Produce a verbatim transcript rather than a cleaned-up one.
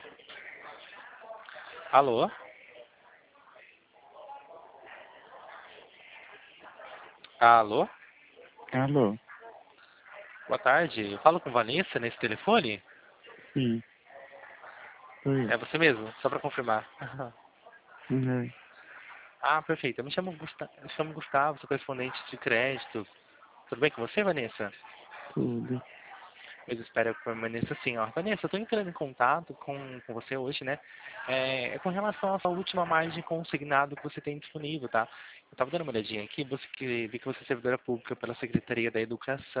Alô? Alô? Alô? Boa tarde. Eu falo com Vanessa nesse telefone? Sim, sou eu. É você mesmo? Só para confirmar. Uhum. Ah, perfeito. Eu me chamo Gustavo, eu chamo Gustavo, sou correspondente de crédito. Tudo bem com você, Vanessa? Tudo. Eu espero que permaneça assim, ó. Vanessa, eu estou entrando em contato com, com você hoje, né? É, é com relação à sua última margem consignado que você tem disponível, tá? Eu estava dando uma olhadinha aqui, você que vi que você é servidora pública pela Secretaria da Educação.